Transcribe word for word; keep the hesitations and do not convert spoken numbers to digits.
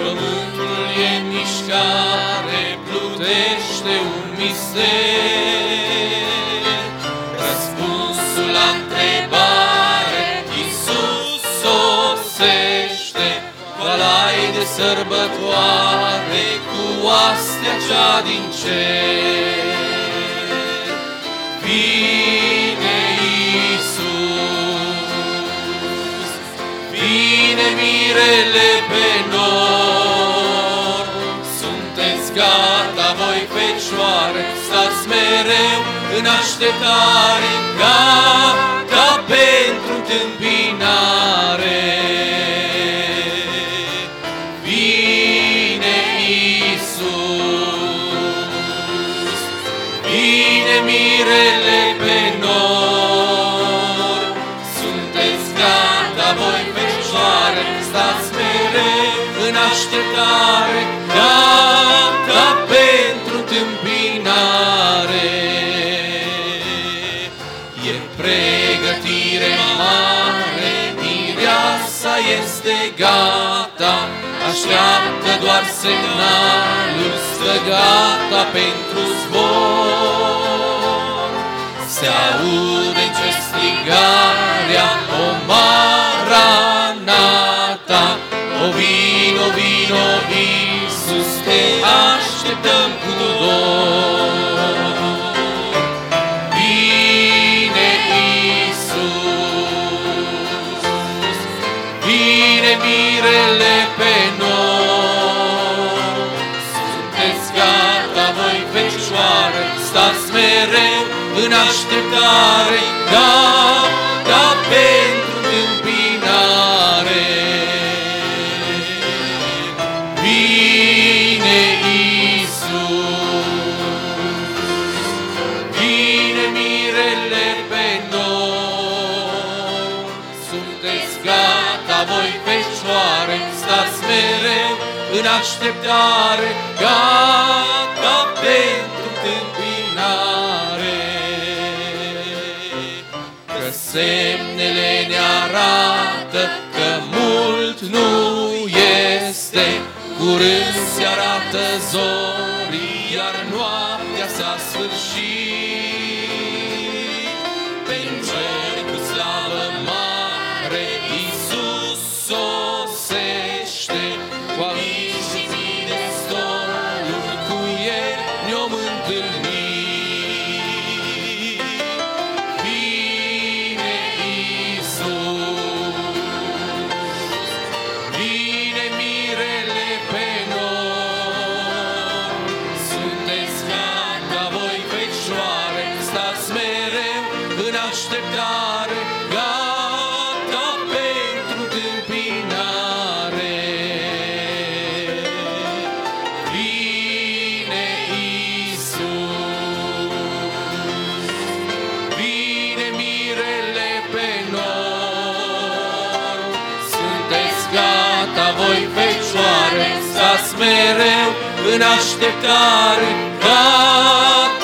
Pământul e în mișcare, plutește un mister. Răspunsul la întrebare, Iisus sosește. Valai de sărbătoare cu oastea cea din cer. Vine Iisus, vine mirele pe nor. Sunteți gata voi fecioare, stați mereu în așteptare, gata pentru întâmpinare. Vine Iisus, vine mirele pe nor. Sunteți gata voi fecioare, stați mereu în așteptare, gata pentru întâmpinare. E pregătire mare, mireasa este gata, așteaptă doar semnalul, stă gata pentru zbor. Se aude ce strigarea, o Maranata, o vino, vino, Iisus, te așteptăm cu dor. Vine Iisus, vine mirele pe nor. Sunteți gata voi fecioare, stați mereu în așteptare, gata pentru întâmpinare. Vine Iisus, vine mirele pe nor. Sunteți gata voi fecioare, stați mereu în așteptare, gata pentru întâmpinare. Că semnele ne arată că mult nu este, curând se arată zorii, iar noaptea s-a sfârșit. Pe-n cer cu slavă mare, Iisus sosește, cu amici și mii de stoluri, cu El ne-om întâlnit. Vine Iisus, vine mirele pe nor. Sunteți gata voi fecioare, stați mereu în așteptare, gata pentru întâmpinare. Vine Iisus, vine mirele pe nor. Sunteți gata voi fecioare, stați mereu în așteptare, gata